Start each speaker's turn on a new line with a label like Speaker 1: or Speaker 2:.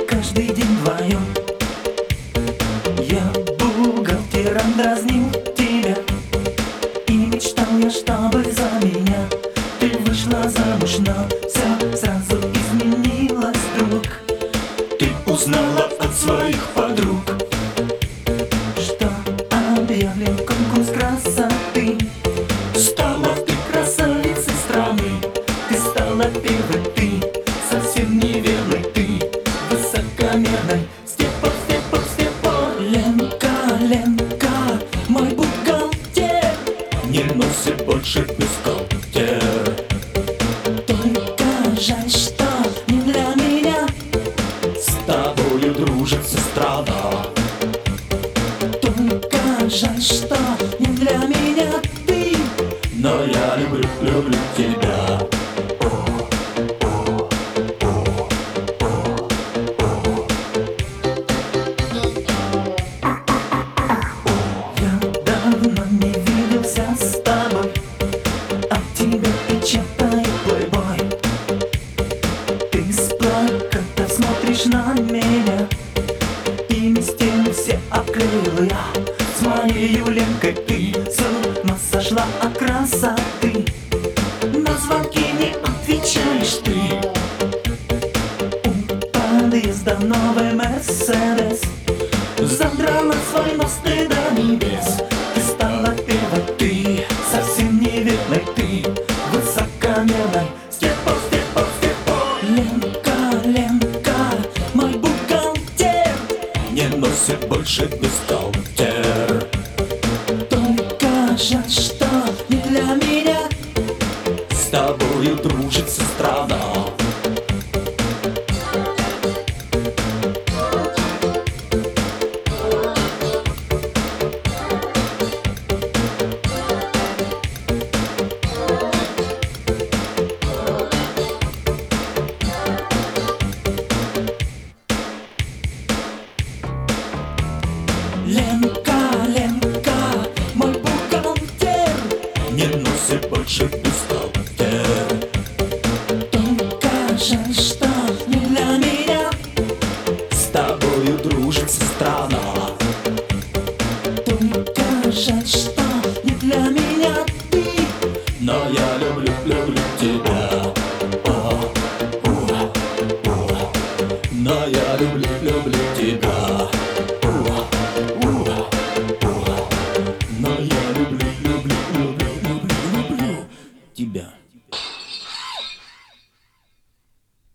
Speaker 1: каждый день вдвоем. Я бухгалтером дразнил тебя, и мечтал я, чтобы за меня ты вышла замуж, но все сразу изменилось вдруг. Ты узнала от своих подруг, что объявлен конкурс красоты. Стала ты красавицей страны, ты стала первой, ты совсем неверной, ты высокомерной. Степа, Степа, Степа, Ленка, Ленка, мой бухгалтер не носит больше бюстгальтер. Только жаль, что не для меня с тобою дружится страна. Только жаль, что не для меня ты, но я люблю, люблю тебя. Я давно не виделся с тобой, от тебя печатаю плейбой. Ты с плаката смотришь на меня, и стены все обклеила я. С моей Ленкой ты с ума сошла от красоты. На звонки не отвечаешь ты. У подъезда новый Мерседес задрала свой нос ты до небес. Ты стала первой, ты совсем неверной, ты высокомерной. Степа, Степа, Степа, Ленка, Ленка, мой бухгалтер не носит больше бюстгальтер. Только жаль, что не для меня с тобою дружится страна. Ленка, Ленка, мой бухгалтер не носит больше бюстгальтер. Только жаль, что не для меня с тобою дружится страна. Только жаль, что не для меня ты, но я люблю